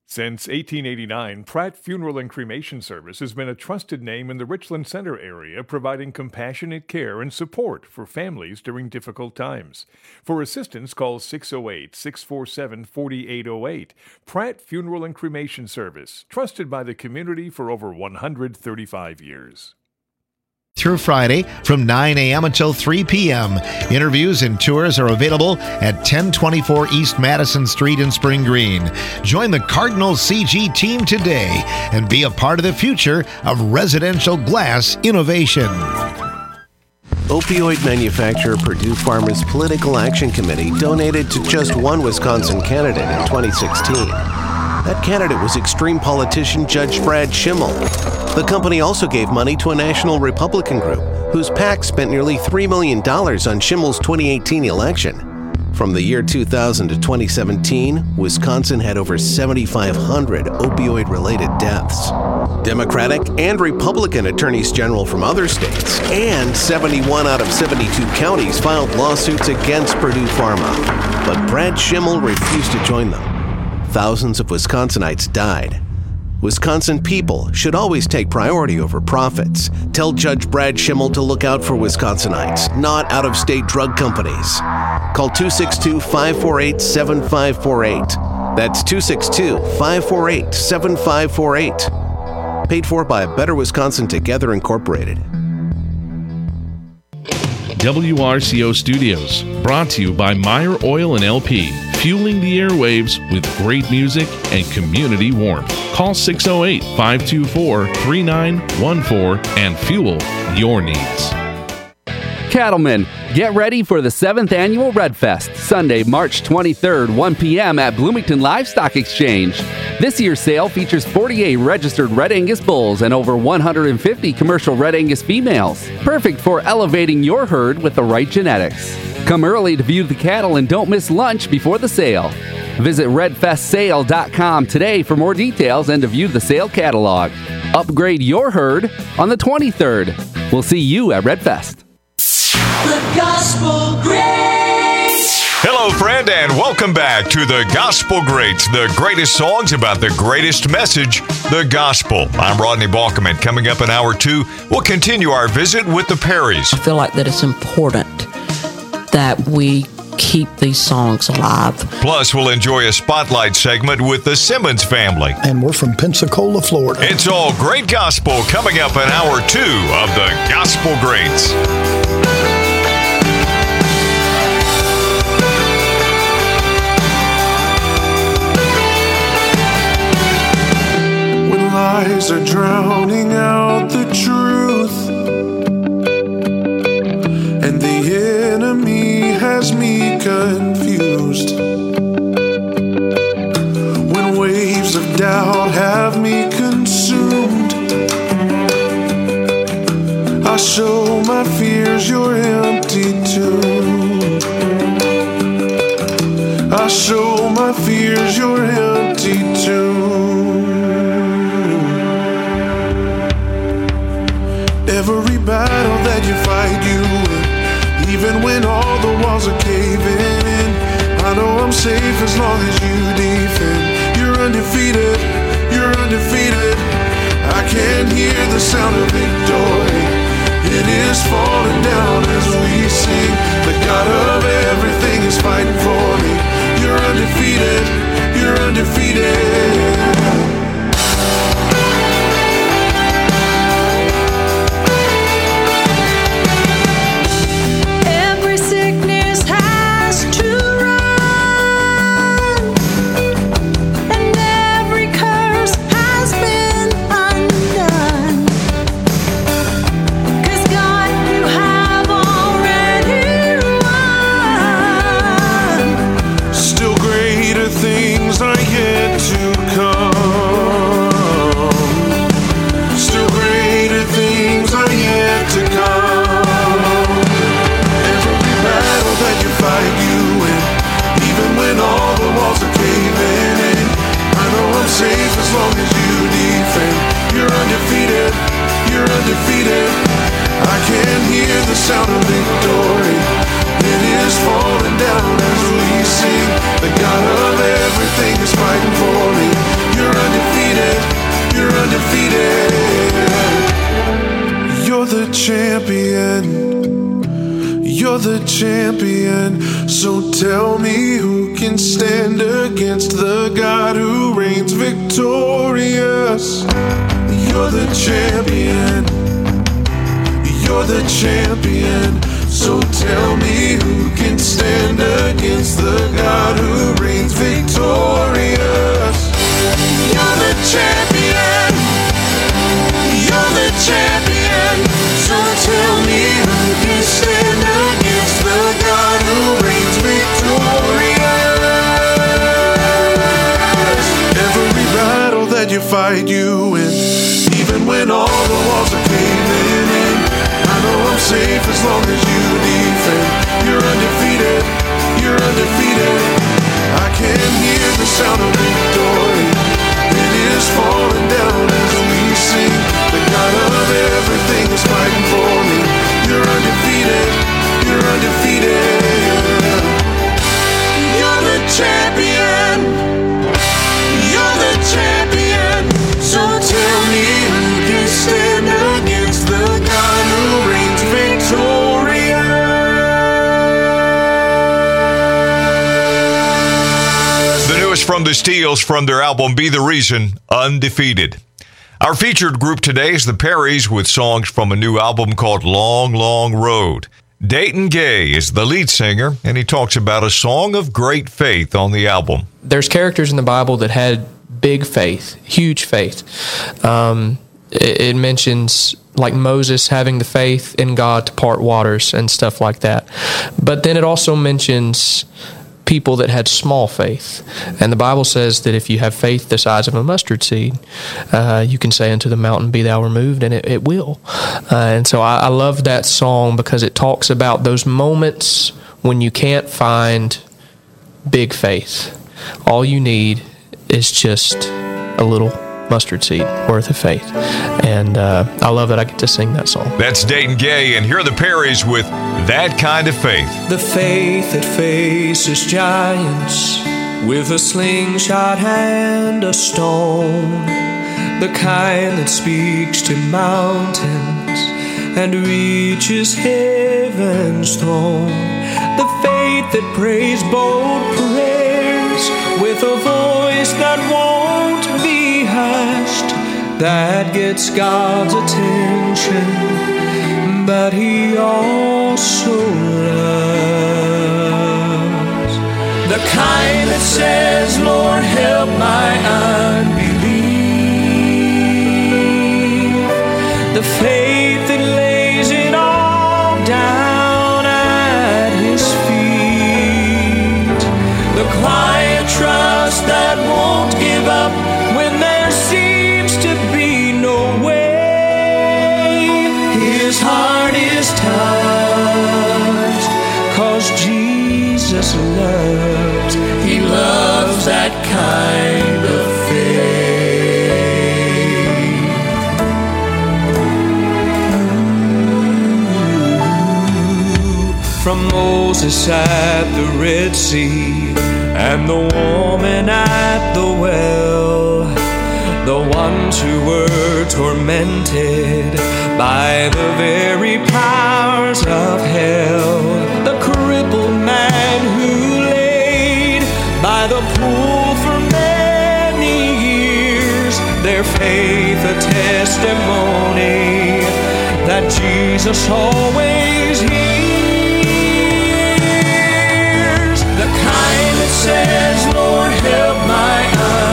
Since 1889, Pratt Funeral and Cremation Service has been a trusted name in the Richland Center area, providing compassionate care and support for families during difficult times. For assistance, call 608-647-4808. Pratt Funeral and Cremation Service, trusted by the community for over 135 years. Through Friday from 9 a.m. until 3 p.m. Interviews and tours are available at 1024 East Madison Street in Spring Green. Join the Cardinals CG team today and be a part of the future of residential glass innovation. Opioid manufacturer Purdue Pharma's Political Action Committee donated to just one Wisconsin candidate in 2016. That candidate was extreme politician Judge Brad Schimmel. The company also gave money to a national Republican group whose PAC spent nearly $3 million on Schimmel's 2018 election. From the year 2000 to 2017, Wisconsin had over 7,500 opioid-related deaths. Democratic and Republican attorneys general from other states and 71 out of 72 counties filed lawsuits against Purdue Pharma. But Brad Schimmel refused to join them. Thousands of Wisconsinites died. Wisconsin people should always take priority over profits. Tell Judge Brad Schimmel to look out for Wisconsinites, not out-of-state drug companies. Call 262-548-7548. That's 262-548-7548. Paid for by Better Wisconsin Together Incorporated. WRCO Studios, brought to you by Meyer Oil and LP, fueling the airwaves with great music and community warmth. Call 608-524-3914 and fuel your needs. Cattlemen, get ready for the 7th Annual Red Fest, Sunday, March 23rd, 1 p.m. at Bloomington Livestock Exchange. This year's sale features 48 registered Red Angus bulls and over 150 commercial Red Angus females, perfect for elevating your herd with the right genetics. Come early to view the cattle and don't miss lunch before the sale. Visit redfestsale.com today for more details and to view the sale catalog. Upgrade your herd on the 23rd. We'll see you at Redfest. The Gospel Greats. Hello, friend, and welcome back to the Gospel Greats, the greatest songs about the greatest message, the gospel. I'm Rodney Balkman. Coming up in hour 2, we'll continue our visit with the Perrys. I feel like that it's important that we keep these songs alive. Plus, we'll enjoy a spotlight segment with the Simmons family. And we're from Pensacola, Florida. It's all great gospel coming up in hour 2 of the Gospel Greats. Lies are drowning out the truth, and the enemy has me confused. When waves of doubt have me consumed, I show my fears your empty tomb. I show my fears your empty tomb. Every battle that you fight, you win. Even when all the walls are caving in, I know I'm safe as long as you defend. You're undefeated, you're undefeated. I can hear the sound of victory. It is falling down as we sing. The God of everything is fighting for me. You're undefeated, you're undefeated. As long as you defend, you're undefeated, you're undefeated. I can hear the sound of victory. It is falling down as we sing. The God of everything is fighting for me. You're the champion. So tell me who can stand against the God who reigns victorious. You're the champion. You're the champion. So tell me who can stand against the God who reigns victorious. You're the champion. You're the champion. So tell me who can stand against the God who reigns victorious. Every battle that you fight, you win. Even when all the walls are caving in, I know I'm safe as long as you defend. You're undefeated. You're undefeated. I can hear the sound of victory. It is falling down as we sing. The God of everything is fighting for me. You're undefeated. You're undefeated. You're the champion. You're the champion. So tell me who can stand against the God who reigns victorious. The newest from the Steels from their album Be the Reason, Undefeated. Our featured group today is the Perrys with songs from a new album called Long, Long Road. Dayton Gay is the lead singer, and he talks about a song of great faith on the album. There's characters in the Bible that had big faith, huge faith. It mentions like Moses having the faith in God to part waters and stuff like that. But then it also mentions people that had small faith. And the Bible says that if you have faith the size of a mustard seed, you can say unto the mountain, be thou removed, and it will. And so I love that song because it talks about those moments when you can't find big faith. All you need is just a little mustard seed worth of faith. And I love that I get to sing that song. That's Dayton Gay, and here are the Perrys with That Kind of Faith. The faith that faces giants with a slingshot and a stone. The kind that speaks to mountains and reaches heaven's throne. The faith that prays bold prayers with a voice that won't be hushed, that gets God's attention, but He also loves. The kind that says, Lord, help my unbelief. The faith that lays it all down at His feet. The quiet trust that won't give up when there seems to be no way. His heart is touched 'cause Jesus loves. He loves that kind of faith. From Moses at the Red Sea and the woman at the well, the ones who were tormented by the very powers of hell, the crippled man who laid by the pool for many years, their faith a testimony that Jesus always hears. The kind that says, Lord, help my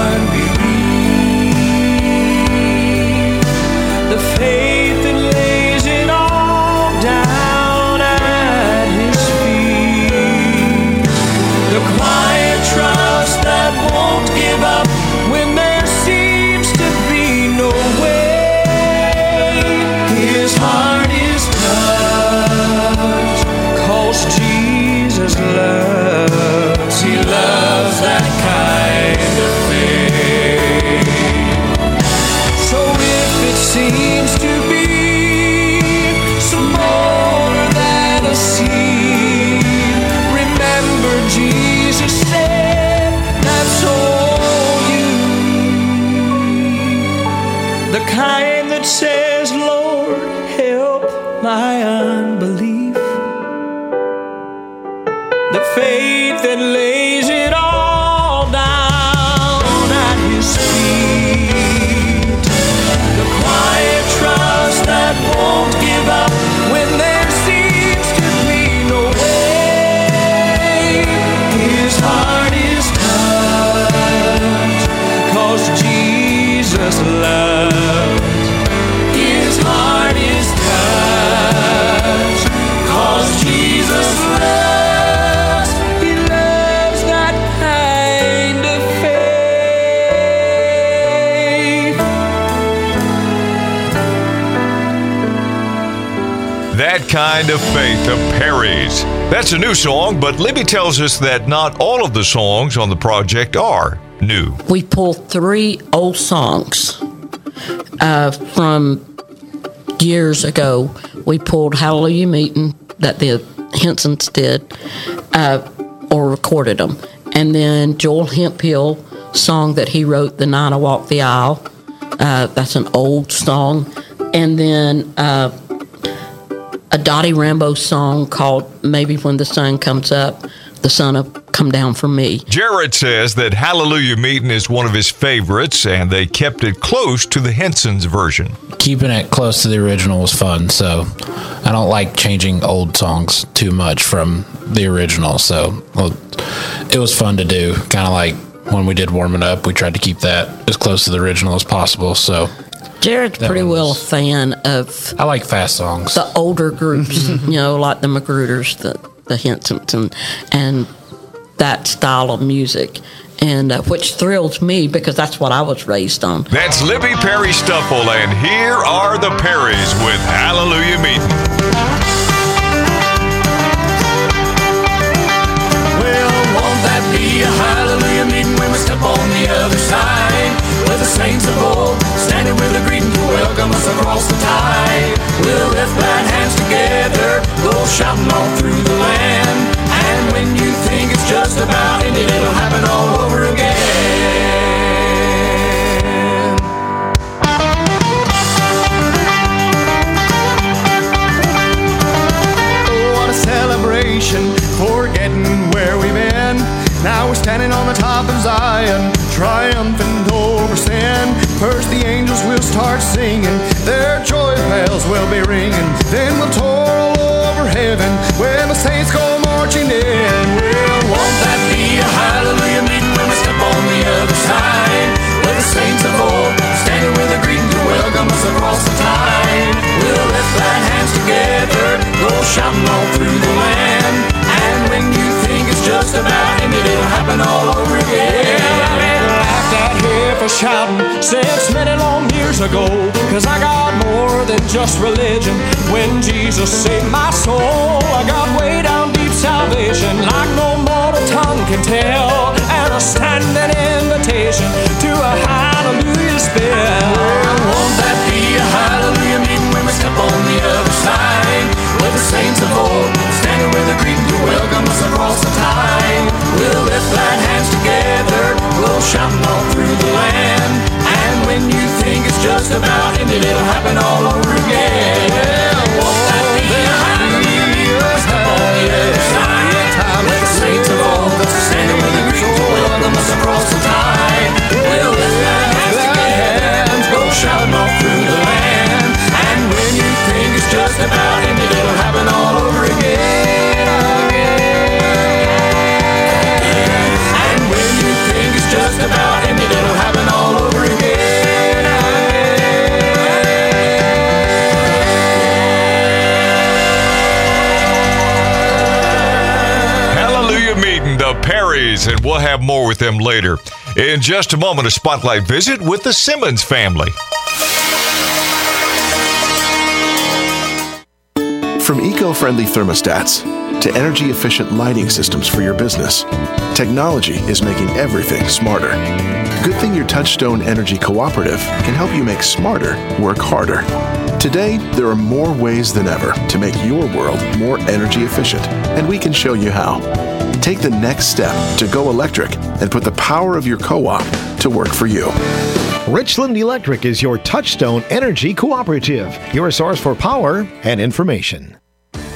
unbelief. The faith that lays it all down at His feet. The quiet trust that won't give up when there seems to be no way. His heart is touched 'cause Jesus loves. He loves that kind of faith. So if it seems to be some more than a seed, remember Jesus said that's all you need. The kind that says, Lord, help my unbelief. faith that lays it all down at his feet. The quiet trust that won't give up when there seems to be no way. His heart is touched, 'cause Jesus loves. His heart is touched, 'cause Jesus loves. He loves that kind of faith. That Kind of Faith, the Perrys. That's a new song, but Libby tells us that not all of the songs on the project are new. We pulled 3 old songs from years ago. We pulled Hallelujah Meeting that the Hensons did or recorded them. And then Joel Hemphill song that he wrote, The Night I Walked the Aisle. That's an old song. And then a Dottie Rambo song called Maybe When the Sun Comes Up, the Sun Will Come Down for Me. Jared says that Hallelujah Meeting is one of his favorites, and they kept it close to the Hensons version. Keeping it close to the original was fun, so I don't like changing old songs too much from the original, so it was fun to do. Kind of like when we did Warming Up, we tried to keep that as close to the original as possible, so... Jared's pretty well a fan of... I like fast songs. The older groups, like the Magruders, the Hensons, and that style of music, and which thrills me because that's what I was raised on. That's Libby Perry Stufple, and here are the Perrys with Hallelujah Meeting. Well, won't that be a hallelujah meeting when we step on the other side? With the saints of old, standing with a greeting to welcome us across the tide. We'll lift our hands together, go shouting all through the land. And when you think it's just about ended, it'll happen all over again. Oh, what a celebration, forgetting where we've been. Now we're standing on the top of Zion, triumphant over sin. First the angels will start singing, their joy bells will be ringing. Then we'll tour all over heaven, when the saints go marching in. Well, won't that be a hallelujah meeting when we step on the other side? With the saints of old, standing with a greeting to welcome us across the tide. We'll lift our hands together, go shouting all through the land. And when you think it's just about ended, it'll happen all over again. I've been laughed at here for shouting since many long years ago, 'cause I got more than just religion. When Jesus saved my soul, I got way down deep salvation like no mortal tongue can tell, and a standing invitation to a hallelujah spell. Well, won't that be a hallelujah meeting when we step on the other side? With the saints of old, standing with a greeting to welcome us across the tide. We'll lift our hands together, we'll shouting all through the land. And when you think it's just about ended, it'll happen all over again. Well, won't that be a hallelujah meeting when we step on the other side? With the saints of old, standing with a greeting to welcome us across the tide. We'll lift our hands together, go shouting all through the land. And when you think it's just about ended, it'll happen all over again. And when you think it's just about ended, it'll happen all over again. Hallelujah Meeting, the Perrys, and we'll have more with them later. In just a moment, a spotlight visit with the Simmons family. From eco-friendly thermostats to energy-efficient lighting systems for your business, technology is making everything smarter. Good thing your Touchstone Energy Cooperative can help you make smarter work harder. Today, there are more ways than ever to make your world more energy efficient, and we can show you how. Take the next step to go electric and put the power of your co-op to work for you. Richland Electric is your Touchstone Energy Cooperative, your source for power and information.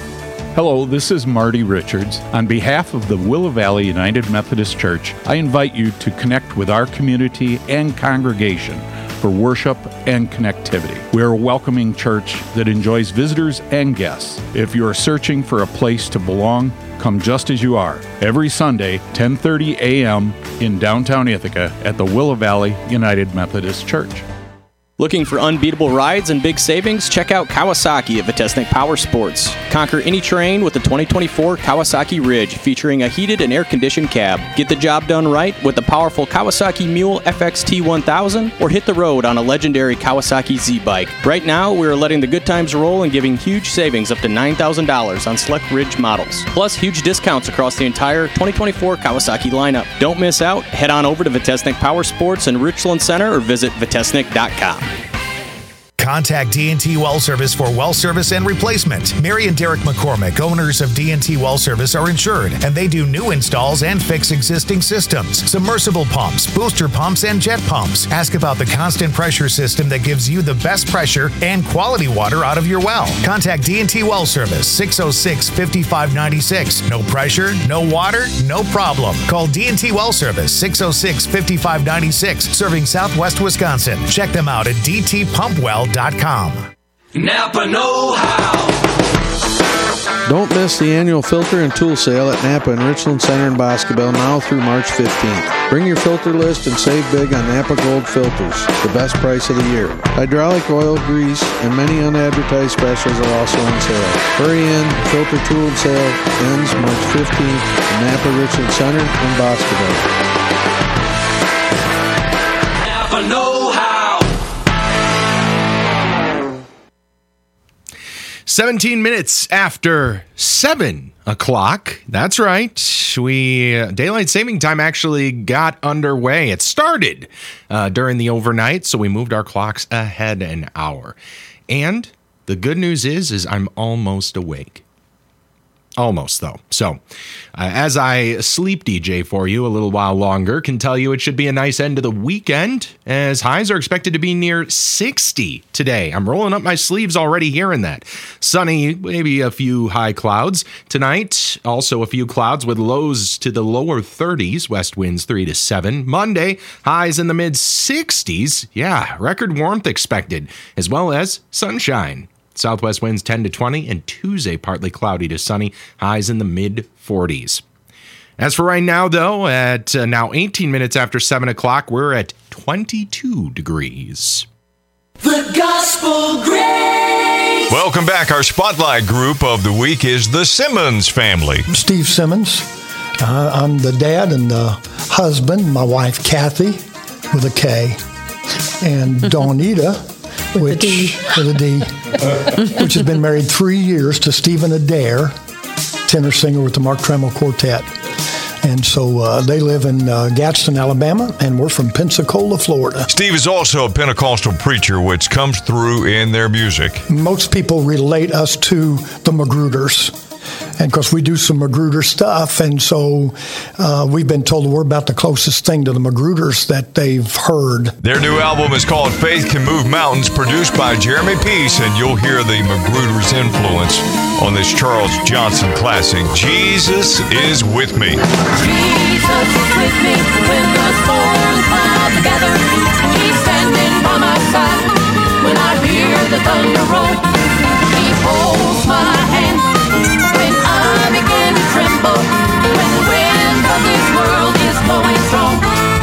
Hello, this is Marty Richards. On behalf of the Willow Valley United Methodist Church, I invite you to connect with our community and congregation for worship and connectivity. We are a welcoming church that enjoys visitors and guests. If you are searching for a place to belong, come just as you are. Every Sunday, 10:30 a.m. in downtown Ithaca at the Willow Valley United Methodist Church. Looking for unbeatable rides and big savings? Check out Kawasaki at Vitesnik Power Sports. Conquer any terrain with the 2024 Kawasaki Ridge, featuring a heated and air-conditioned cab. Get the job done right with the powerful Kawasaki Mule FXT 1000, or hit the road on a legendary Kawasaki Z-Bike. Right now, we are letting the good times roll and giving huge savings up to $9,000 on select Ridge models. Plus, huge discounts across the entire 2024 Kawasaki lineup. Don't miss out. Head on over to Vitesnik Power Sports in Richland Center or visit vitesnik.com. Contact D&T Well Service for well service and replacement. Mary and Derek McCormick, owners of D&T Well Service, are insured, and they do new installs and fix existing systems, submersible pumps, booster pumps, and jet pumps. Ask about the constant pressure system that gives you the best pressure and quality water out of your well. Contact D&T Well Service, 606-5596. No pressure, no water, no problem. Call D&T Well Service, 606-5596, serving Southwest Wisconsin. Check them out at dtpumpwell.com. Napa know-how. Don't miss the annual filter and tool sale at Napa in Richland Center and Boscobel now through March 15th. Bring your filter list and save big on Napa Gold filters, the best price of the year. Hydraulic oil, grease, and many unadvertised specials are also on sale. Hurry in, the filter tool sale ends March 15th at Napa Richland Center and Boscobel. Napa know-how. 17 minutes after 7 o'clock. That's right. Daylight saving time actually got underway. It started during the overnight, so we moved our clocks ahead an hour. And the good news is I'm almost awake. Almost, though. So, as I sleep DJ for you a little while longer, can tell you it should be a nice end to the weekend, as highs are expected to be near 60 today. I'm rolling up my sleeves already hearing that. Sunny, maybe a few high clouds. Tonight, also a few clouds with lows to the lower 30s, west winds 3 to 7. Monday, highs in the mid 60s. Yeah, record warmth expected, as well as sunshine. Southwest winds 10 to 20, and Tuesday partly cloudy to sunny, highs in the mid-40s. As for right now, though, at now 18 minutes after 7 o'clock, we're at 22 degrees. The Gospel Grace. Welcome back. Our spotlight group of the week is the Simmons family. Steve Simmons. I'm the dad and the husband. My wife, Kathy, with a K, and Dawnita, with a D, which has been married 3 years to Stephen Adair, tenor singer with the Mark Tremmel Quartet. And so they live in Gadsden, Alabama, and we're from Pensacola, Florida. Steve is also a Pentecostal preacher, which comes through in their music. Most people relate us to the Magruders. And of course, we do some Magruder stuff, and so we've been told we're about the closest thing to the Magruders that they've heard. Their new album is called Faith Can Move Mountains, produced by Jeremy Peace, and you'll hear the Magruders' influence on this Charles Johnson classic, Jesus is With Me. Jesus is with me when the storm clouds gather. He's standing by my side when I hear the thunder roll. He holds my hand when I begin to tremble, when the wind of this world is blowing strong.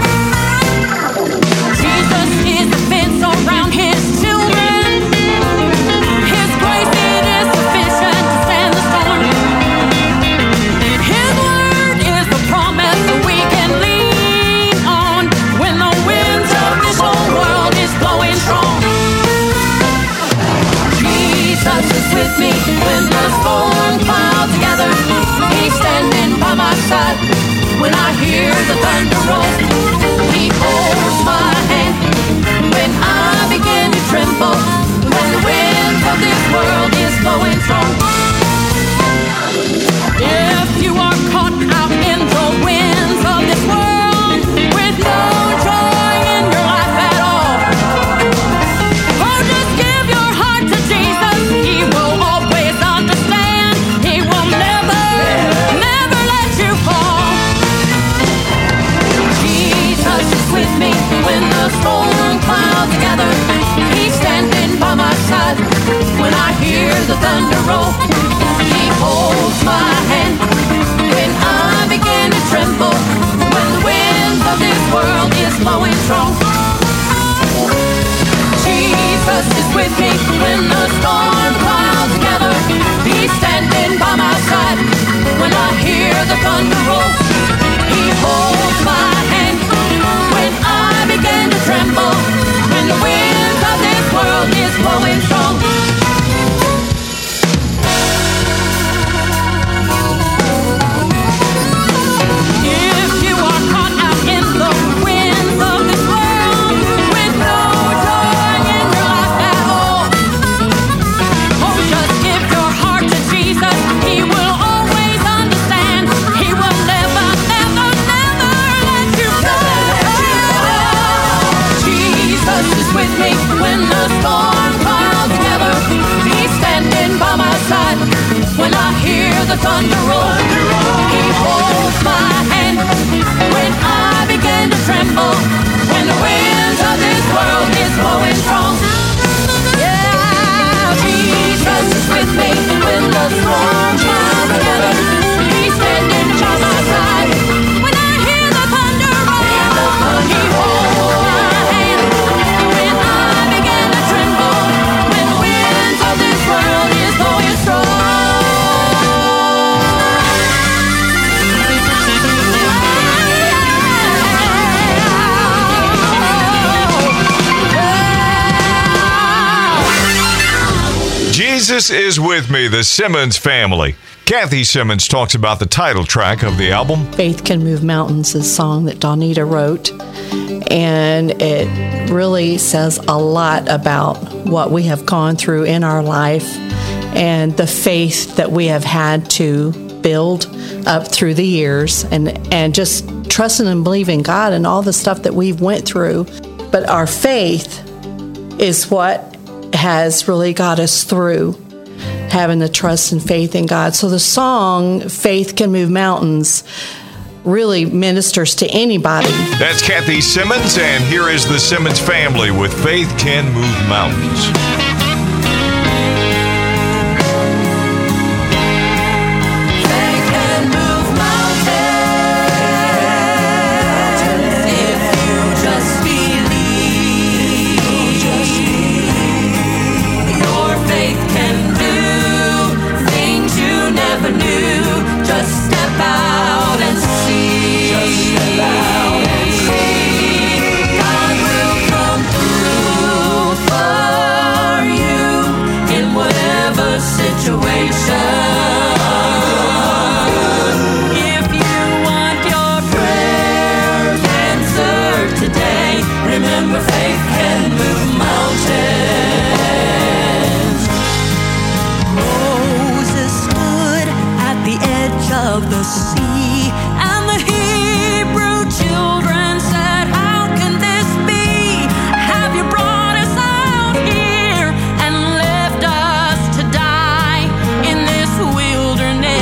Jesus is the fence around his children. His grace, it is sufficient to stand the storm. His word is the promise that we can lean on when the winds of this world storm clouds gather, He's standing by my side. When I hear the thunder roll, He holds my hand. When I begin to tremble, when the wind of this world is blowing strong, Jesus is with me. When the storm clouds gather, He's standing by my side. When I hear the thunder roll, He holds my hand. When I begin to tremble, when the wind of this world is blowing strong, if you are caught out in the winds of this world with no joy in your life at all, oh, just give your heart to Jesus. He will always understand. He will never, never, never let you down. Jesus is with me when the storm clouds gather. He's standing by my side. When I hear the thunder roll, He holds my hand. When I begin to tremble, when the winds of this world is blowing strong, yeah, Jesus is with me when the storm clouds gather. He's standing by my side. When I hear the thunder roll, He holds my hand. When I begin to tremble, when the winds of this world is blowing strong. Jesus is with me, the Simmons family. Kathy Simmons talks about the title track of the album. Faith Can Move Mountains is a song that Donita wrote, and it really says a lot about what we have gone through in our life and the faith that we have had to build up through the years, and just trusting and believing God and all the stuff that we've went through. But our faith is what has really got us through, having the trust and faith in God. So the song Faith Can Move Mountains really ministers to anybody. That's Kathy Simmons, and here is the Simmons family with Faith Can Move Mountains. Of the sea, and the Hebrew children said, how can this be? Have you brought us out here and left us to die in this wilderness?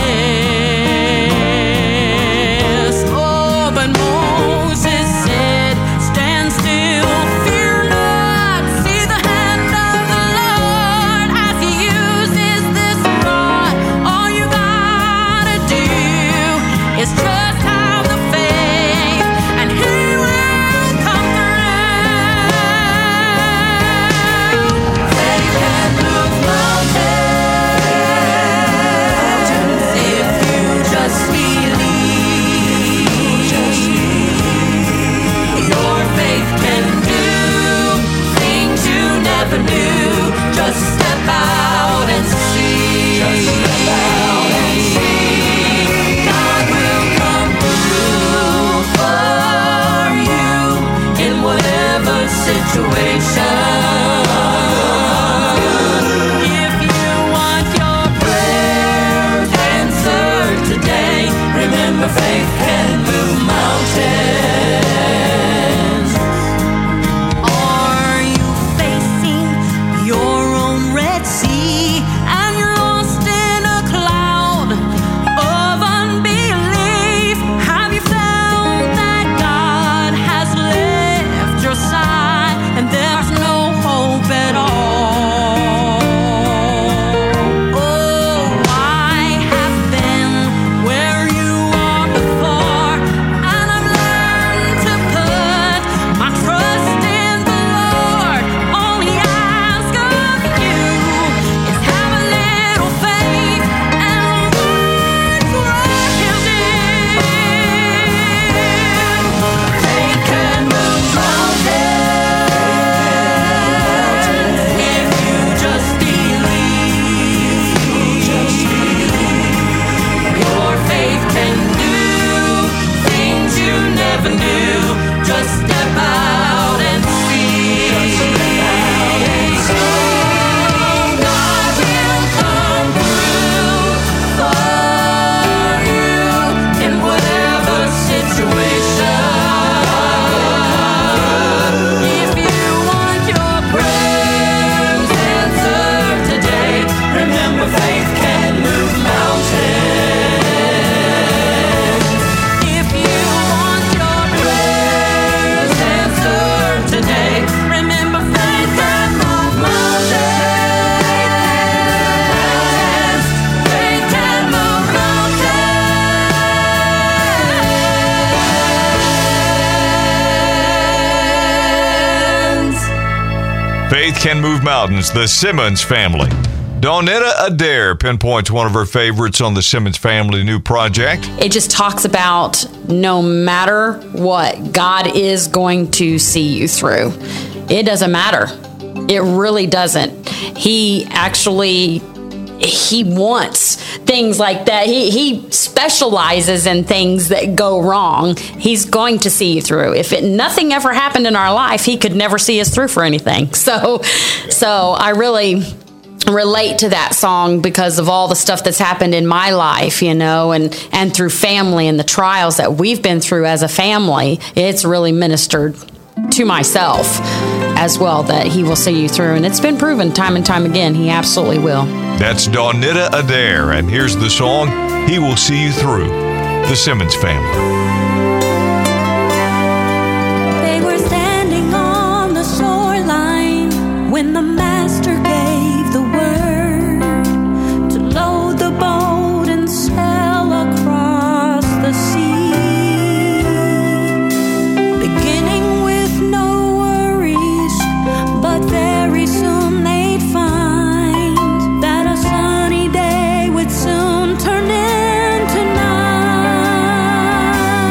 Oh, but Moses said, stand still, fear not, see the hand of the Lord as He uses this rod. All you gotta do is just have the faith, and He will come through. Faith can move mountains if you just believe. Your faith can do things you never knew. Just step out and see. Just step out and see. God will come through for you in whatever situation. If you want your prayers answered today, remember faith can move mountains. Are you facing your own Red Sea and you're lost in a cloud of unbelief? Have you found that God has left your side? Faith Can Move Mountains, the Simmons family. Donetta Adair pinpoints one of her favorites on the Simmons family new project. It just talks about no matter what, God is going to see you through. It doesn't matter. It really doesn't. He wants things like that. He specializes in things that go wrong. He's going to see you through. If nothing ever happened in our life, he could never see us through for anything. So I really relate to that song because of all the stuff that's happened in my life, and through family and the trials that we've been through as a family. It's really ministered to myself as well that he will see you through. And it's been proven time and time again. He absolutely will. That's Donetta Adair. And here's the song, He Will See You Through, the Simmons family. They were standing on the shoreline when the master gave the word to load the boat and sail across the sea, beginning with no worries, but very soon they'd find that a sunny day would soon turn into night.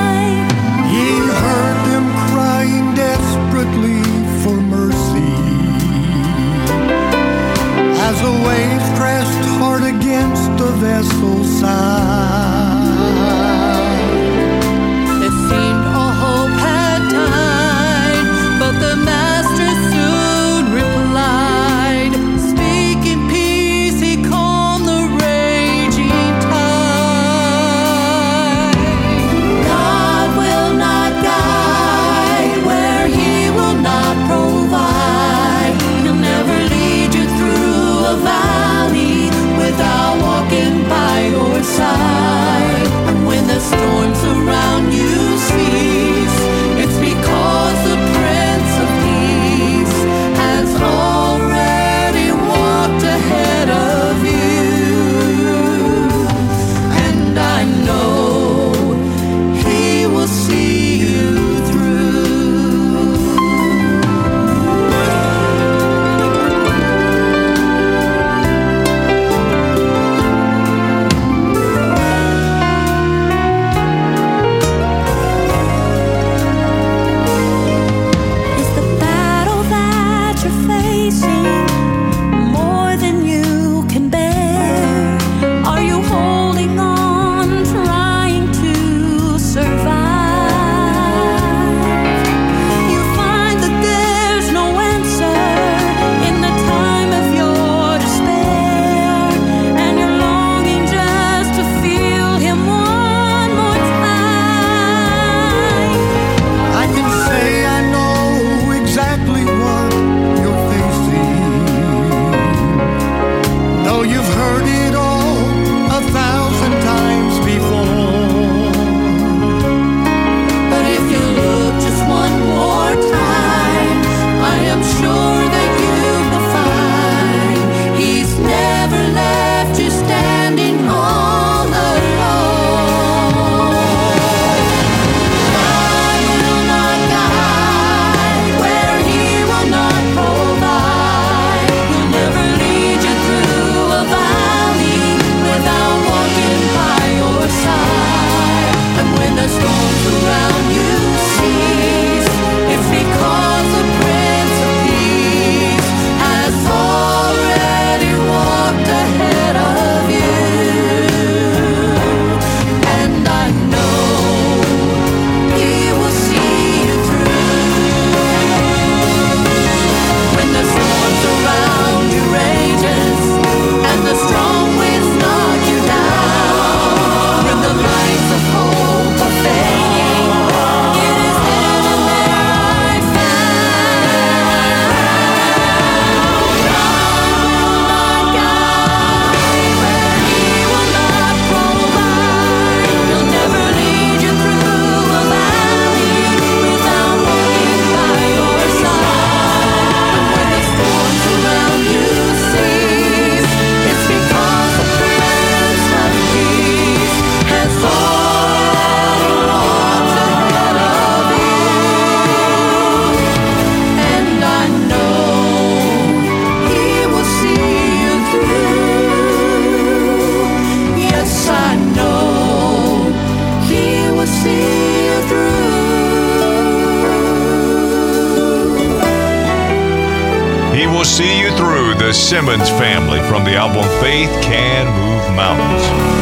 He will see you through. The Simmons family from the album Faith Can Move Mountains.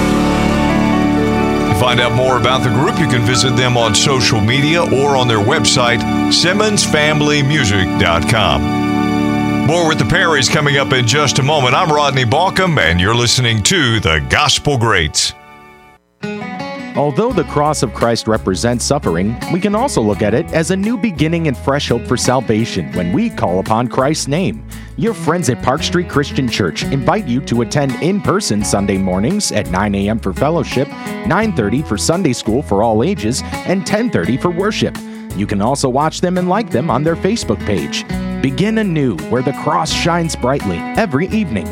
To find out more about the group, you can visit them on social media or on their website, SimmonsFamilyMusic.com. More with the Perrys coming up in just a moment. I'm Rodney Balcom, and you're listening to The Gospel Greats. Although the cross of Christ represents suffering, we can also look at it as a new beginning and fresh hope for salvation when we call upon Christ's name. Your friends at Park Street Christian Church invite you to attend in person Sunday mornings at 9 a.m. for fellowship, 9:30 for Sunday school for all ages, and 10:30 for worship. You can also watch them and like them on their Facebook page. Begin anew where the cross shines brightly every evening.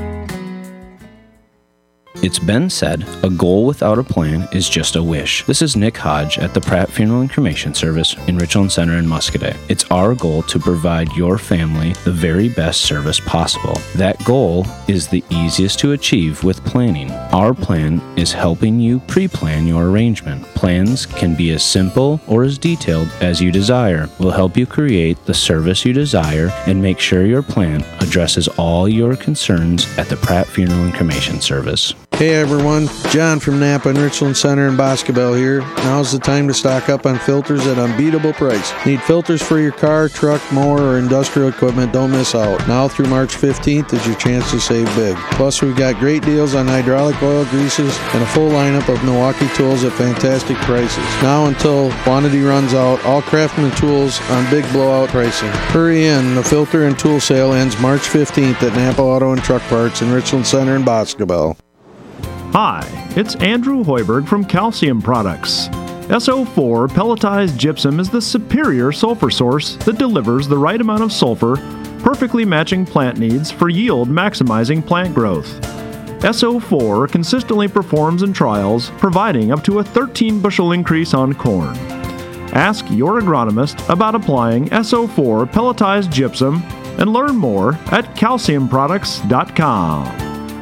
It's been said, a goal without a plan is just a wish. This is Nick Hodge at the Pratt Funeral and Cremation Service in Richland Center in Muscoda. It's our goal to provide your family the very best service possible. That goal is the easiest to achieve with planning. Our plan is helping you pre-plan your arrangement. Plans can be as simple or as detailed as you desire. We'll help you create the service you desire and make sure your plan addresses all your concerns at the Pratt Funeral and Cremation Service. Hey everyone, John from Napa and Richland Center in Boscobel here. Now's the time to stock up on filters at unbeatable price. Need filters for your car, truck, mower, or industrial equipment? Don't miss out. Now through March 15th is your chance to save big. Plus we've got great deals on hydraulic oil, greases, and a full lineup of Milwaukee tools at fantastic prices. Now until quantity runs out, all Craftsman tools on big blowout pricing. Hurry in, the filter and tool sale ends March 15th at Napa Auto and Truck Parts in Richland Center in Boscobel. Hi, it's Andrew Hoiberg from Calcium Products. SO4 pelletized gypsum is the superior sulfur source that delivers the right amount of sulfur, perfectly matching plant needs for yield maximizing plant growth. SO4 consistently performs in trials, providing up to a 13 bushel increase on corn. Ask your agronomist about applying SO4 pelletized gypsum and learn more at calciumproducts.com.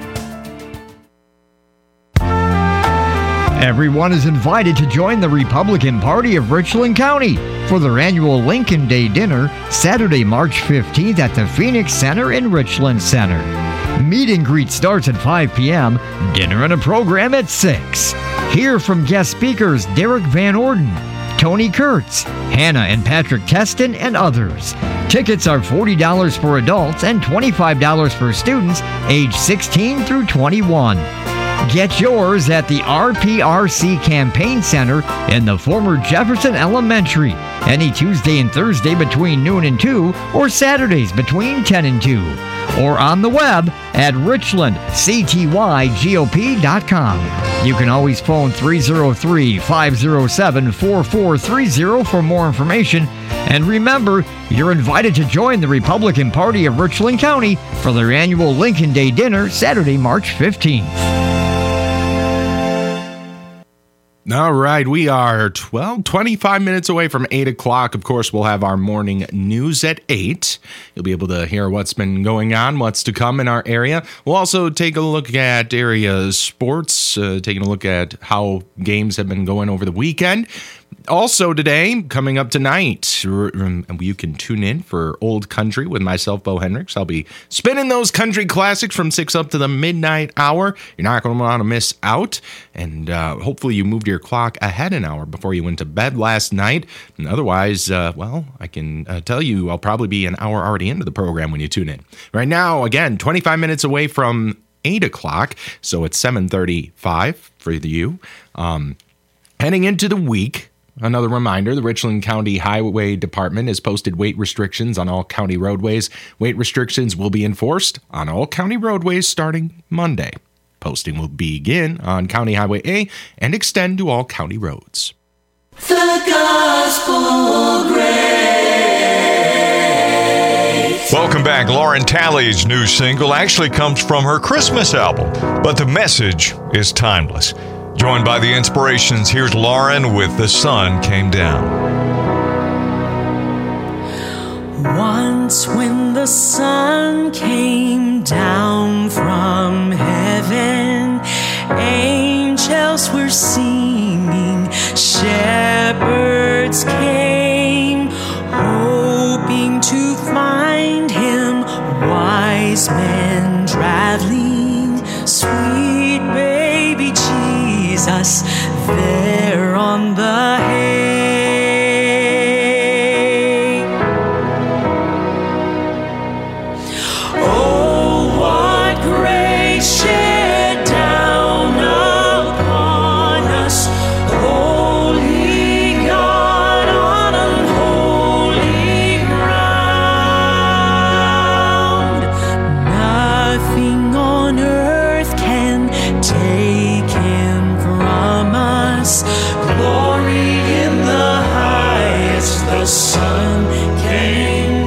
Everyone is invited to join the Republican Party of Richland County for their annual Lincoln Day dinner Saturday, March 15th at the Phoenix Center in Richland Center. Meet and greet starts at 5 p.m., dinner and a program at 6. Hear from guest speakers Derek Van Orden, Tony Kurtz, Hannah and Patrick Keston, and others. Tickets are $40 for adults and $25 for students age 16 through 21. Get yours at the RPRC Campaign Center in the former Jefferson Elementary, any Tuesday and Thursday between noon and 2, or Saturdays between 10 and 2, or on the web at richlandctygop.com. You can always phone 303-507-4430 for more information. And remember, you're invited to join the Republican Party of Richland County for their annual Lincoln Day dinner Saturday, March 15th. All right, we are 25 minutes away from 8 o'clock. Of course, we'll have our morning news at 8. You'll be able to hear what's been going on, what's to come in our area. We'll also take a look at area sports, taking a look at how games have been going over the weekend. Also today, coming up tonight, you can tune in for Old Country with myself, Bo Hendricks. I'll be spinning those country classics from 6 up to the midnight hour. You're not going to want to miss out. And hopefully you moved your clock ahead an hour before you went to bed last night. And otherwise, I can tell you I'll probably be an hour already into the program when you tune in. Right now, again, 25 minutes away from 8 o'clock. So it's 7:35 for you. Heading into the week. Another reminder, the Richland County Highway Department has posted weight restrictions on all county roadways. Weight restrictions will be enforced on all county roadways starting Monday. Posting will begin on County Highway A and extend to all county roads. The Gospel Greats. Welcome back. Lauren Talley's new single actually comes from her Christmas album, but the message is timeless. Joined by the Inspirations, here's Lauren with The Sun Came Down. Once when the sun came down from heaven, angels were singing, shepherds came, hoping to find him. wise men traveling, sweet baby Jesus, there on the hay. Oh, what grace shed down upon us, holy God, on unholy ground. Nothing on earth can take him from us. Glory in the highest, the Son came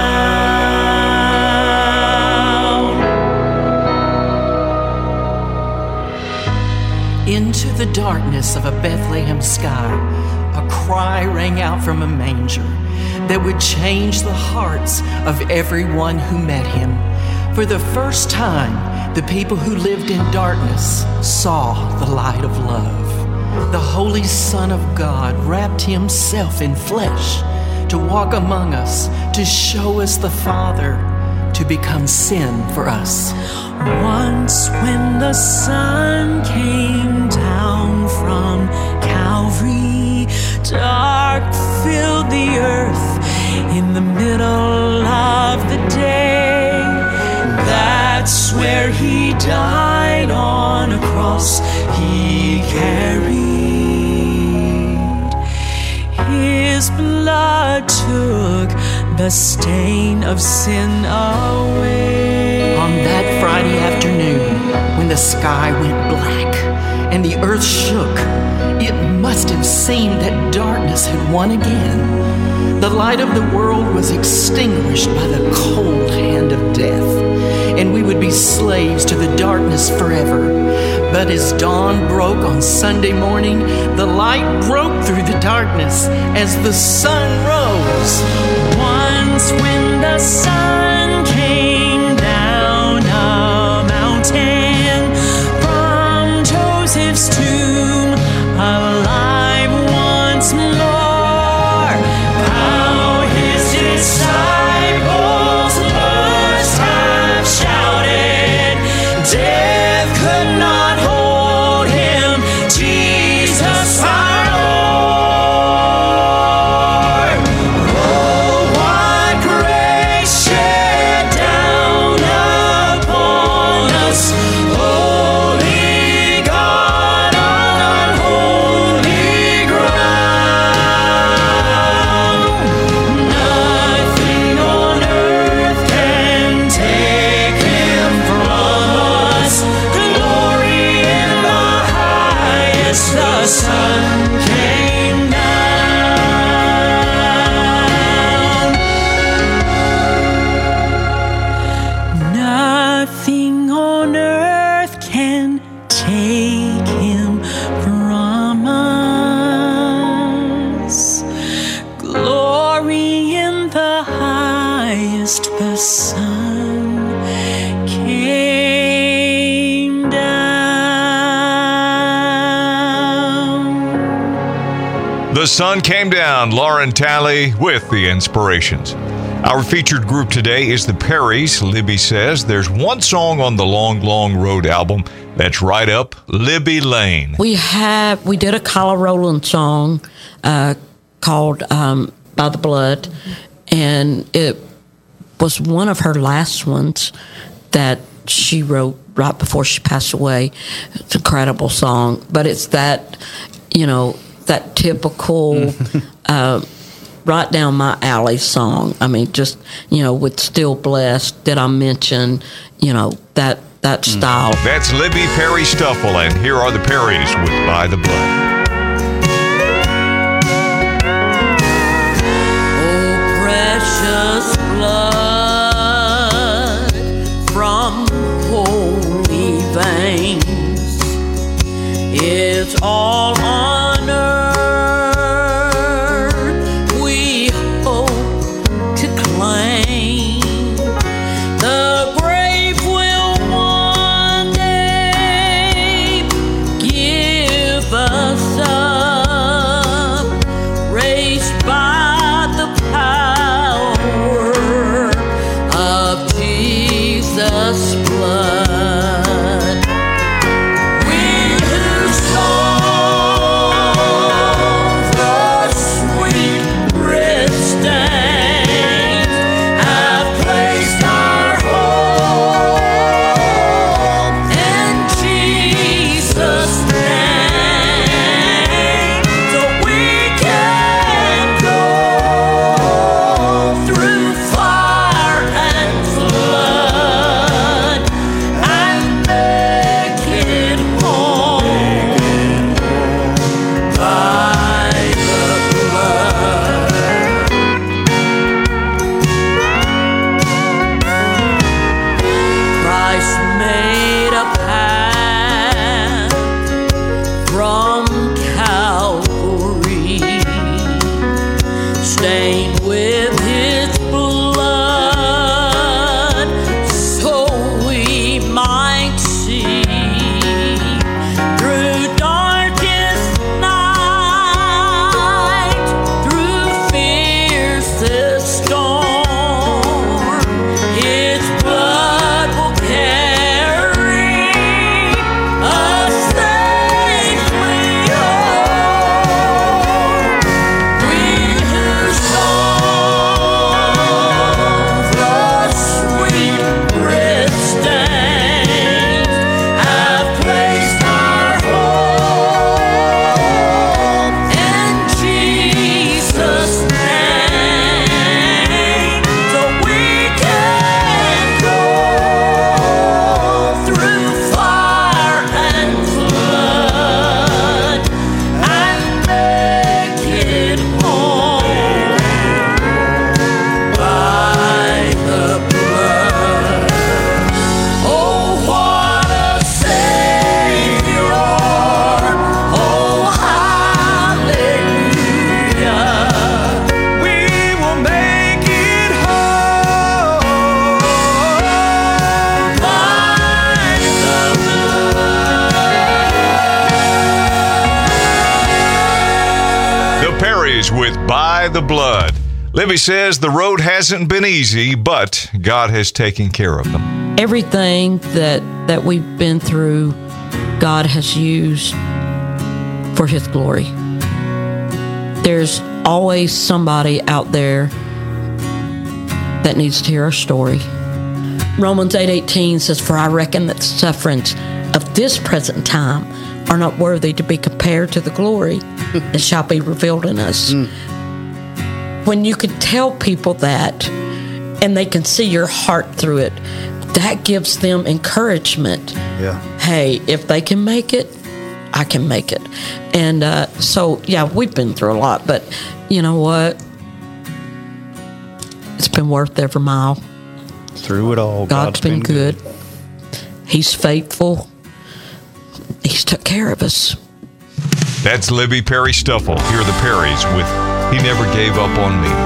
down. Into the darkness of a Bethlehem sky, a cry rang out from a manger that would change the hearts of everyone who met him. For the first time, the people who lived in darkness saw the light of love. The Holy Son of God wrapped himself in flesh to walk among us, to show us the Father, to become sin for us. Once when the sun came down from Calvary, dark filled the earth in the middle of the day. That's where he died on a cross he carried. His blood took the stain of sin away. On that Friday afternoon, when the sky went black and the earth shook, it must have seemed that darkness had won again. The light of the world was extinguished by the cold hand of death, and we would be slaves to the darkness forever. But as dawn broke on Sunday morning, the light broke through the darkness as the sun rose. Once when the sun came down a mountain from Joseph's tomb, alive once more, how his disciples must have shouted, death could not hold him, Jesus our Lord. Oh, what grace shed down upon us, holy God, on unholy ground. Nothing on earth can take him from us. Glory in the highest, the Son came down. Nothing on earth can take him from us. Glory in the highest, the Son came down. The Sun Came Down, Lauren Talley with the inspirations. Our featured group today is the Perrys. Libby says there's one song on the Long, Long Road album that's right up Libby Lane. We did a Kyla Rowland song called By the Blood, and it was one of her last ones that she wrote right before she passed away. It's an incredible song, but it's that, that typical right down my alley song. I mean, just, with Still Blessed, did I mention, that style. That's Libby Perry Stuffle, and here are the Perrys with By the Blood. Precious blood from holy veins, it's all on earth we hope to claim. The grave will one day give us with By the Blood. Libby says the road hasn't been easy, but God has taken care of them. Everything that we've been through, God has used for His glory. There's always somebody out there that needs to hear our story. Romans 8:18 says, "For I reckon that the sufferings of this present time are not worthy to be compared to the glory that shall be revealed in us." When you can tell people that and they can see your heart through it, that gives them encouragement. Yeah. Hey, if they can make it, I can make it. And so, yeah, we've been through a lot, but you know what? It's been worth every mile. Through it all, God's been good. He's faithful. He's took care of us. That's Libby Perry Stuffle. Here are the Perrys with He Never Gave Up on Me.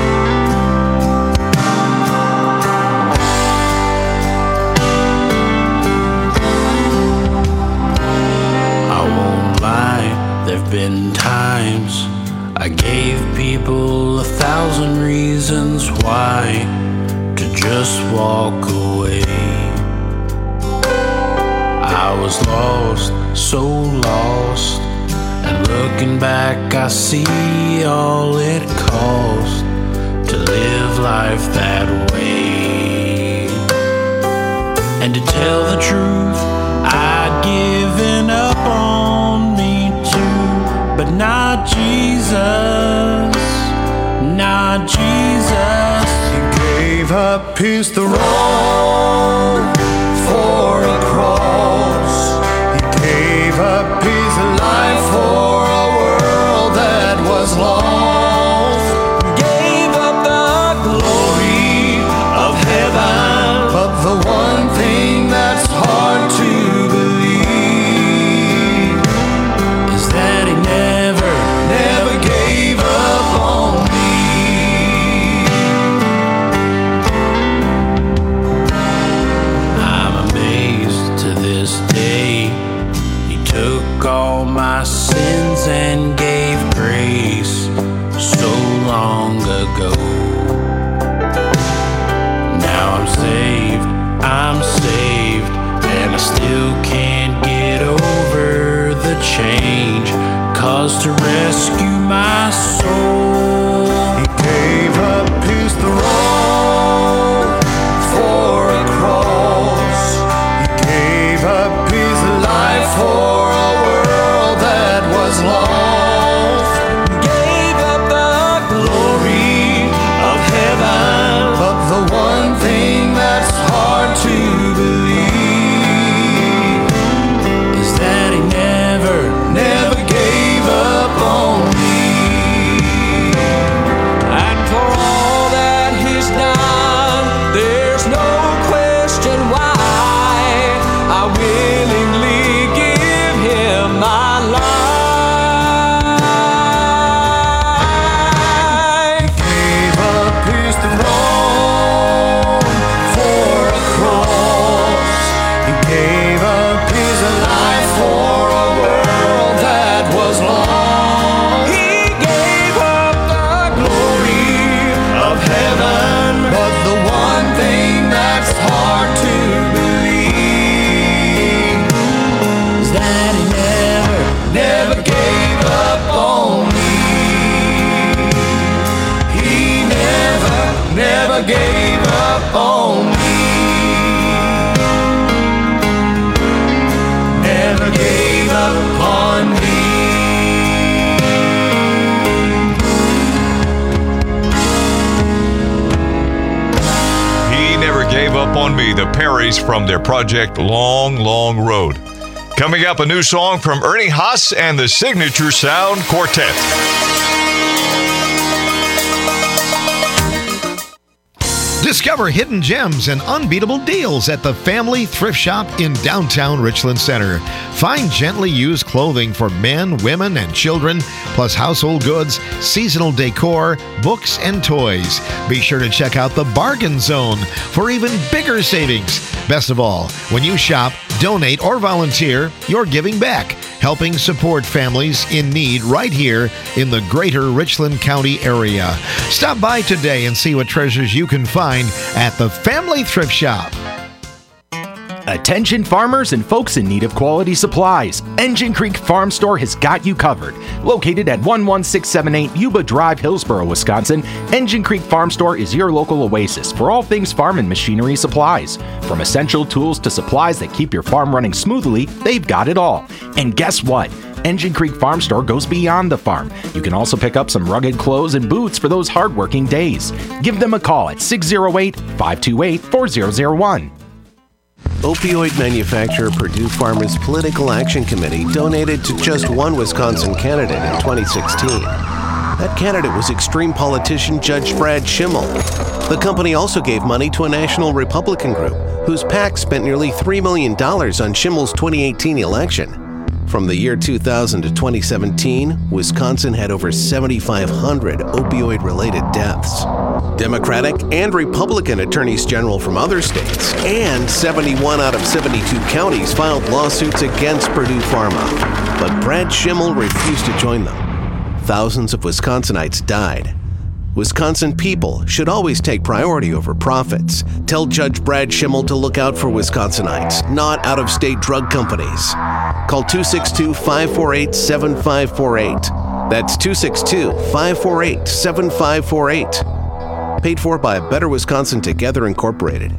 I won't lie, there've been times I gave people 1,000 reasons why to just walk away. I was lost, so lost, and looking back I see all it cost to live life that way. And to tell the truth, I'd given up on me too, but not Jesus, not Jesus. He gave up his throne for a cross. He gave up his life for a world that was lost. Gave up the glory of heaven, but the one thing that's hard to believe is that he never gave up on me. I'm amazed to this day he took all my sins and gave grace so long ago. Now I'm saved, and I still can't get over the change, 'cause to rescue my soul, he gave up his throne for a cross. He gave up his life for a world that was lost. Gave up the glory of heaven, but the one thing that's hard to believe is that he never gave up on me. And for all that he's done, there's no question why I willingly give him my life. Gave up his throne for a cross. He gave up his life for a world that was lost. He gave up the glory of heaven, but the one thing that's hard to believe is that he never gave up on me. He never gave up on me. Never gave up on me. He Never Gave Up on Me, the Perrys from their project Long, Long Road. Coming up, a new song from Ernie Haas and the Signature Sound Quartet. Discover hidden gems and unbeatable deals at the Family Thrift Shop in downtown Richland Center. Find gently used clothing for men, women, and children, plus household goods, seasonal decor, books, and toys. Be sure to check out the Bargain Zone for even bigger savings. Best of all, when you shop, donate, or volunteer, you're giving back. helping support families in need right here in the greater Richland County area. Stop by today and see what treasures you can find at the Family Thrift Shop. Attention farmers and folks in need of quality supplies. Engine Creek Farm Store has got you covered. Located at 11678 Yuba Drive, Hillsboro, Wisconsin, Engine Creek Farm Store is your local oasis for all things farm and machinery supplies. From essential tools to supplies that keep your farm running smoothly, they've got it all. And guess what? Engine Creek Farm Store goes beyond the farm. You can also pick up some rugged clothes and boots for those hardworking days. Give them a call at 608-528-4001. Opioid manufacturer Purdue Farmers Political Action Committee donated to just one Wisconsin candidate in 2016. That candidate was extreme politician Judge Brad Schimmel. The company also gave money to a national Republican group whose PAC spent nearly $3 million on Schimmel's 2018 election. From the year 2000 to 2017, Wisconsin had over 7,500 opioid-related deaths. Democratic and Republican attorneys general from other states and 71 out of 72 counties filed lawsuits against Purdue Pharma, but Brad Schimmel refused to join them. Thousands of Wisconsinites died. Wisconsin people should always take priority over profits. Tell Judge Brad Schimmel to look out for Wisconsinites, not out-of-state drug companies. Call 262-548-7548. That's 262-548-7548. Paid for by Better Wisconsin Together Incorporated.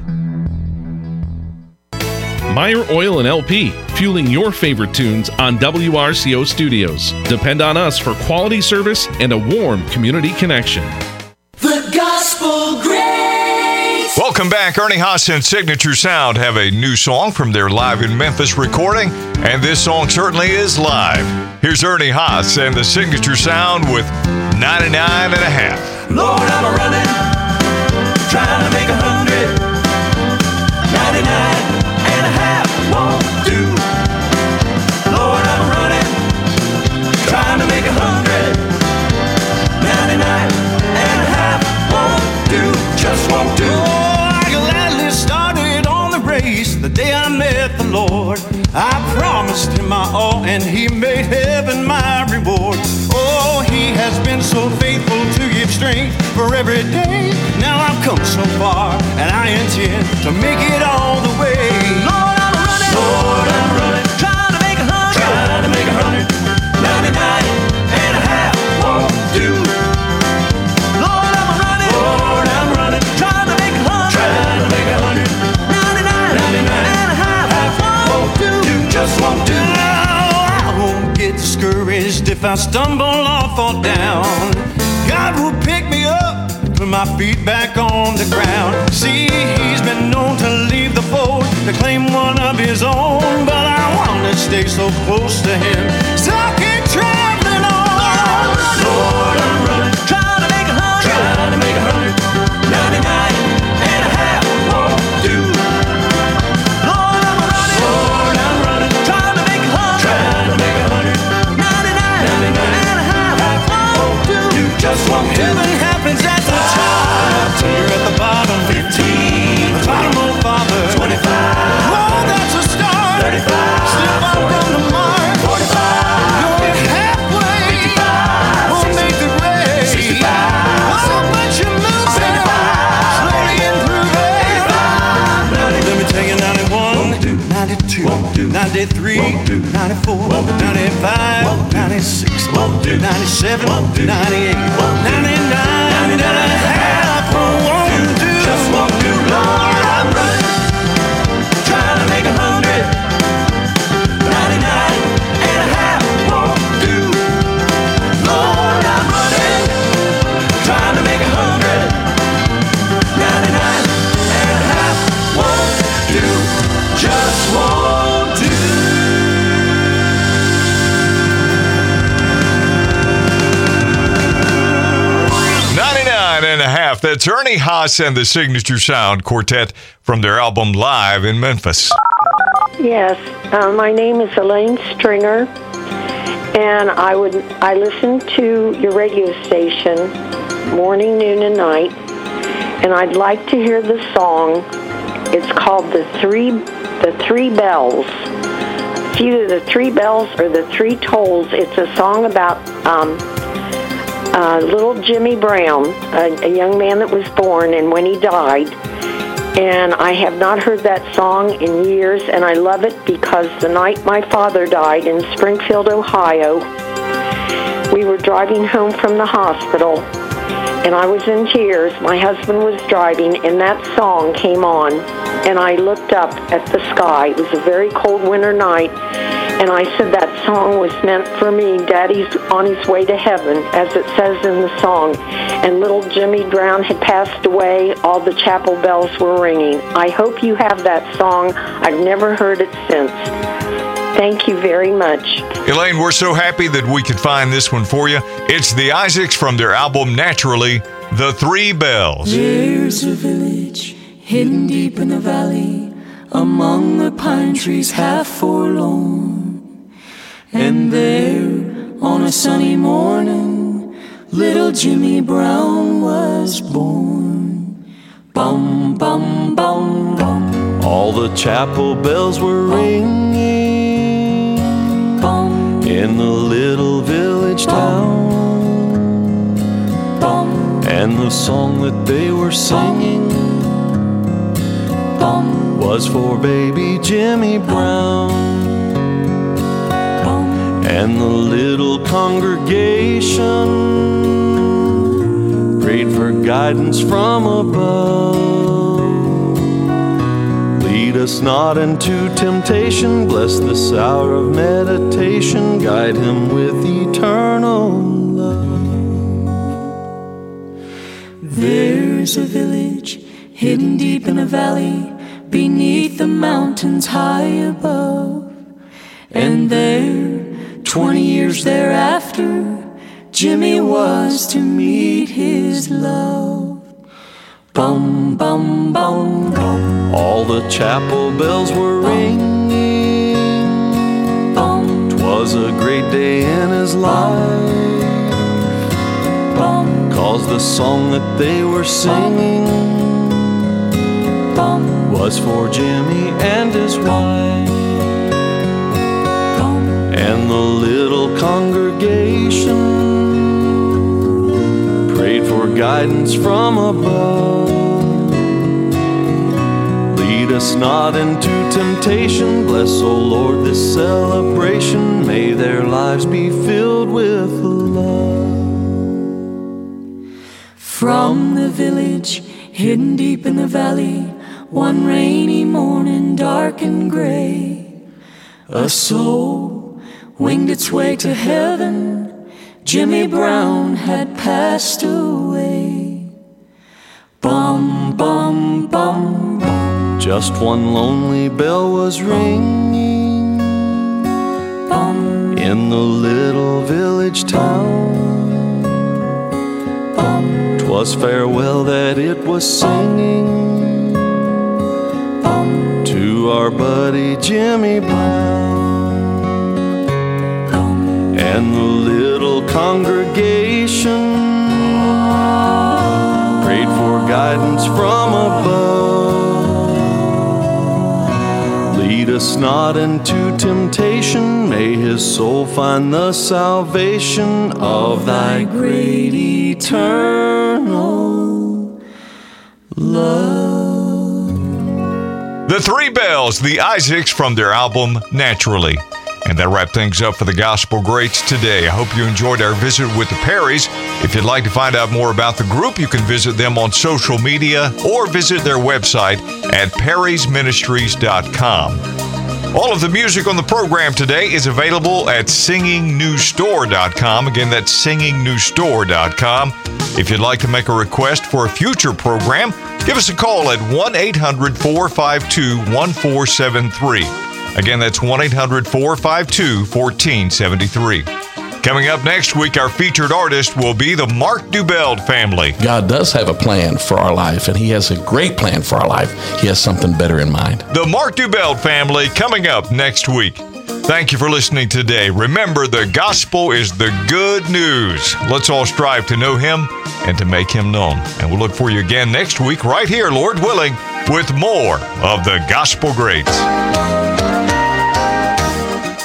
Meyer Oil and LP, fueling your favorite tunes on WRCO Studios. Depend on us for quality service and a warm community connection. The Gospel Grace. Welcome back. Ernie Haas and Signature Sound have a new song from their Live in Memphis recording, and this song certainly is live. Here's Ernie Haas and the Signature Sound with 99 and a half. Lord, I'm a running, trying to make 100. 99 and a half won't do. Lord, I'm running, trying to make 100. 99 and a half won't do, just won't do. Oh, I gladly started on the race the day I met the Lord. I promised him my all and he made heaven my reward. Oh, he has been so faithful to give strength for every day. Now I've come so far and I intend to make it all the way. Lord, I'm running, trying to make 100. Trying to make 100. 99 and a half won't do. Lord, I'm running, trying to make 100. Trying to make 100. 99 and a half won't do, just won't do. I won't get discouraged if I stumble or fall down. God will pick me up, put my feet back on the ground. See, he's been known to leave the fold to claim one of his own, but I want to stay so close to him, so I keep traveling on. Lord, I'm running, trying to make 100. trying to make 100. 99 and a half won't do. Lord, I'm running, trying to make 100. Trying to make 100. 99 and a half won't do, just won't do. Heaven happens at the top. You're at the bottom. 15. The bottom, oh Father. 25. Oh, that's a start. 35. Slip up on the mark. 45. You're halfway. 55. Won't make the grade. 65. Oh, but you're moving. 75. Slowly improving. 85. Let me tell you, 91, 92, 93, 94, 95, 96, 97, 98, 99 and a half won't do. Just won't do. Lord, I'm running, trying to make 100. 99 and a half won't do. Lord, I'm running, trying to make 100. 99 and a half won't do. Just won't do. 99 and a half. That's Ernie Haas and the Signature Sound Quartet from their album Live in Memphis. Yes, my name is Elaine Stringer, and I listen to your radio station morning, noon, and night, and I'd like to hear the song. It's called the Three Bells It's either the Three Bells or the Three Tolls. It's a song about little Jimmy Brown, a young man that was born, and when he died. And I have not heard that song in years, and I love it because the night my father died in Springfield, Ohio, we were driving home from the hospital, and I was in tears. My husband was driving, and that song came on, and I looked up at the sky. It was a very cold winter night, and I said that song was meant for me. Daddy's on his way to heaven, as it says in the song. And little Jimmy Brown had passed away. All the chapel bells were ringing. I hope you have that song. I've never heard it since. Thank you very much. Elaine, we're so happy that we could find this one for you. It's the Isaacs from their album Naturally, The Three Bells. There's a village hidden deep in the valley, among the pine trees half forlorn. And there, on a sunny morning, little Jimmy Brown was born. Bum, bum, bum, bum. All the chapel bells were ringing bum, in the little village town. Bum, and the song that they were singing bum, was for baby Jimmy Brown. And the little congregation prayed for guidance from above. Lead us not into temptation, bless this hour of meditation, guide him with eternal love. There's a village hidden deep in a valley, beneath the mountains high above. And there, 20 years thereafter, Jimmy was to meet his love. Bum, bum, bum, bum. All the chapel bells were ringing bum, 'twas a great day in his life bum, 'cause the song that they were singing bum, was for Jimmy and his wife. And the little congregation prayed for guidance from above. Lead us not into temptation, bless, O Lord, this celebration. May their lives be filled with love. From the village hidden deep in the valley, one rainy morning, dark and gray, a soul winged its way to heaven. Jimmy Brown had passed away. Bum, bum, bum, bum. Just one lonely bell was ringing bum, in the little village town. Bum, 'twas farewell that it was singing bum, to our buddy Jimmy Brown. And the little congregation prayed for guidance from above. Lead us not into temptation, may his soul find the salvation of thy great eternal love. The Three Bells, the Isaacs from their album Naturally. And that wraps things up for the Gospel Greats today. I hope you enjoyed our visit with the Perrys. If you'd like to find out more about the group, you can visit them on social media or visit their website at perrysministries.com. All of the music on the program today is available at singingnewsstore.com. Again, that's singingnewsstore.com. If you'd like to make a request for a future program, give us a call at 1-800-452-1473. Again, that's 1-800-452-1473. Coming up next week, our featured artist will be the Mark Dubeld family. God does have a plan for our life, and He has a great plan for our life. He has something better in mind. The Mark Dubeld family coming up next week. Thank you for listening today. Remember, the gospel is the good news. Let's all strive to know Him and to make Him known. And we'll look for you again next week right here, Lord willing, with more of the Gospel Greats.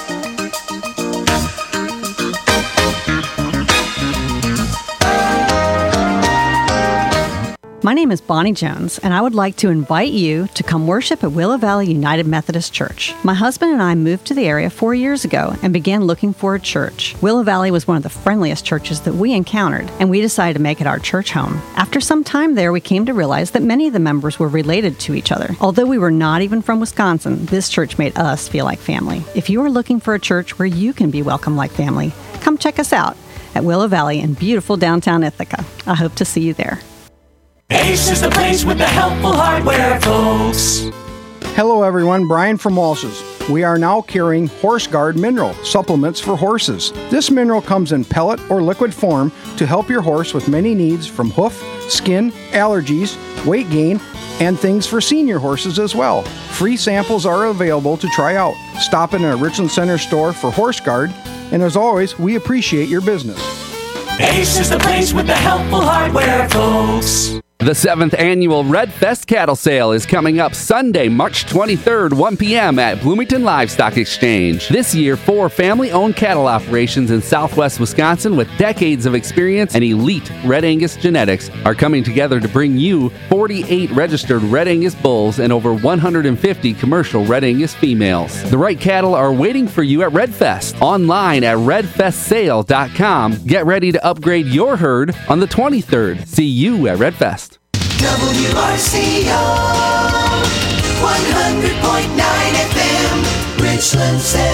My name is Bonnie Jones, and I would like to invite you to come worship at Willow Valley United Methodist Church. My husband and I moved to the area 4 years ago and began looking for a church. Willow Valley was one of the friendliest churches that we encountered, and we decided to make it our church home. After some time there, we came to realize that many of the members were related to each other. Although we were not even from Wisconsin, this church made us feel like family. If you are looking for a church where you can be welcomed like family, come check us out at Willow Valley in beautiful downtown Ithaca. I hope to see you there. Ace is the place with the helpful hardware, folks. Hello everyone, Brian from Walsh's. We are now carrying Horse Guard mineral supplements for horses. This mineral comes in pellet or liquid form to help your horse with many needs from hoof, skin, allergies, weight gain, and things for senior horses as well. Free samples are available to try out. Stop in a Richland Center store for Horse Guard, and as always, we appreciate your business. Ace is the place with the helpful hardware, folks. The 7th annual Red Fest Cattle Sale is coming up Sunday, March 23rd, 1 p.m. at Bloomington Livestock Exchange. This year, 4 family-owned cattle operations in southwest Wisconsin with decades of experience and elite Red Angus genetics are coming together to bring you 48 registered Red Angus bulls and over 150 commercial Red Angus females. The right cattle are waiting for you at Red Fest. Online at redfestsale.com. Get ready to upgrade your herd on the 23rd. See you at Red Fest. WRCO 100.9 FM, Richland Center.